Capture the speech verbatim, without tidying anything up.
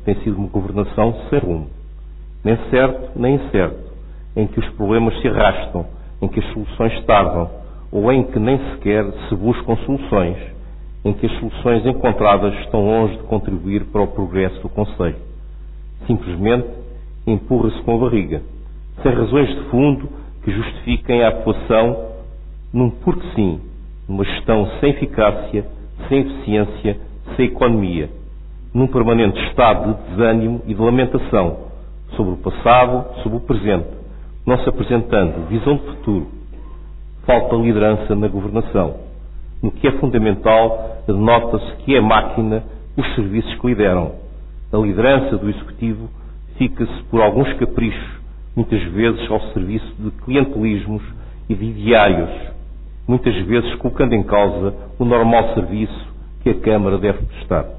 tem sido uma governação sem rumo, nem certo nem incerto, em que os problemas se arrastam, em que as soluções tardam, ou em que nem sequer se buscam soluções, em que as soluções encontradas estão longe de contribuir para o progresso do Conselho. Simplesmente empurra-se com a barriga, sem razões de fundo que justifiquem a atuação num porque sim, numa gestão sem eficácia, sem eficiência, sem economia, num permanente estado de desânimo e de lamentação sobre o passado, sobre o presente, não se apresentando visão de futuro. Falta liderança na governação. No que é fundamental, denota-se que é a máquina os serviços que lideram. A liderança do Executivo fica-se por alguns caprichos, muitas vezes ao serviço de clientelismos e de ideários, muitas vezes colocando em causa o normal serviço que a Câmara deve prestar.